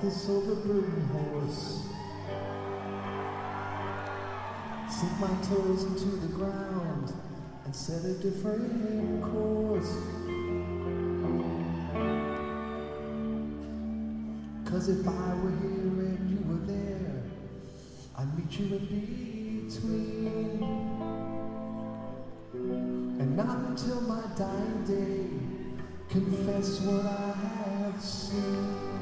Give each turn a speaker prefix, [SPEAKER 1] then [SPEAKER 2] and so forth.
[SPEAKER 1] this overburdened horse, sink my toes into the ground and set a different course. 'Cause if I were here and you were there, I'd meet you in between. And not until my dying day confess what I have seen.